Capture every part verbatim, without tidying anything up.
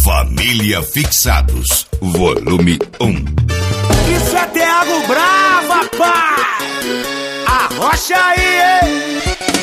Família Fixados, volume um. Isso é Thiago Brava, pai! Arrocha aí, hein?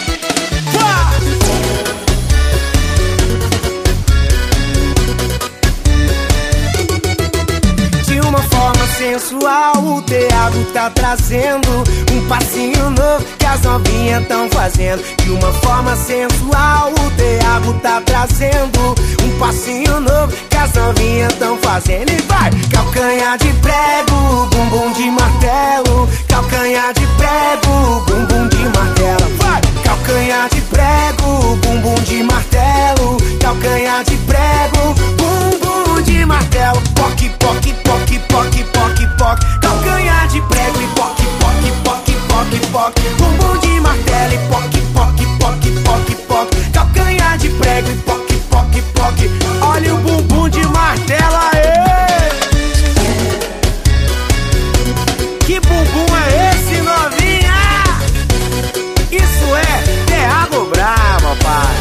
De uma forma sensual, o Thiago tá trazendo um passinho novo que as novinhas tão fazendo. De uma forma sensual, o Thiago tá trazendo um passinho novo que as novinhas tão fazendo. E vai! Calcanhar de prego, bumbum de martelo. Calcanhar de prego, bumbum de martelo. Vai! Calcanhar de prego, bumbum de martelo. Calcanhar de prego, bumbum de martelo. Poc, poc, poc, poc, poc, poc. Calcanhar de prego e poc, poc, poc, poc, poc. Bumbum de martelo e poc, poc, poc, poc, poc. Calcanhar de prego e poc, poc, poc. Olha o bumbum de martelo aí. Que bumbum é esse, novinha? Isso é Thiago Brava, pai.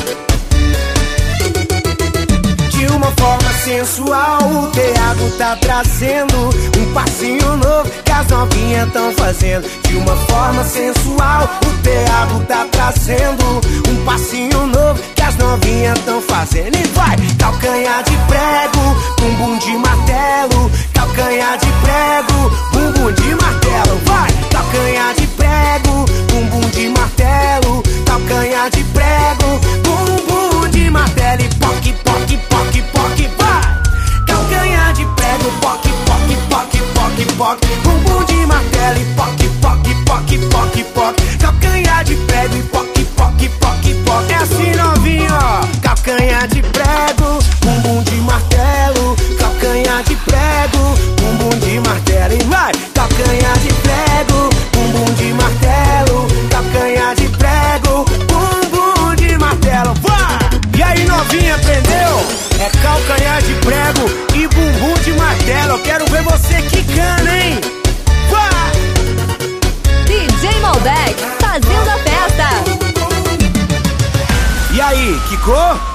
De uma forma sensual, o Thiago tá trazendo um passinho novo que as novinhas tão fazendo. De uma forma sensual, o Thiago tá trazendo um passinho novo que as novinhas tão fazendo. E vai! Calcanhar de prego, bumbum de martelo. Calcanhar de prego, bumbum de martelo. Vai! Calcanhar de prego, bumbum de martelo. Calcanhar de prego, bumbum de martelo. E poc, poc, poc, poc, vai! Calcanhar de prego, poc, poc, poc, poc, poc. Bumbum de martelo e poc, poc, poc, poc, poc. Calcanhar de prego e poc, poc, poc, poc. É assim, novinho, ó. Calcanhar de prego, bumbum de martelo. Calcanhar de prego, bumbum de martelo. E vai! Calcanhar de prego, bumbum de martelo. Calcanhar de prego, bumbum de martelo. Vai! E aí, novinha, aprendeu? É calcanhar de prego e bumbum de martelo. Eu quero ver você quicando, hein? Vai! D J Malbec fazendo a festa. E aí, quicou?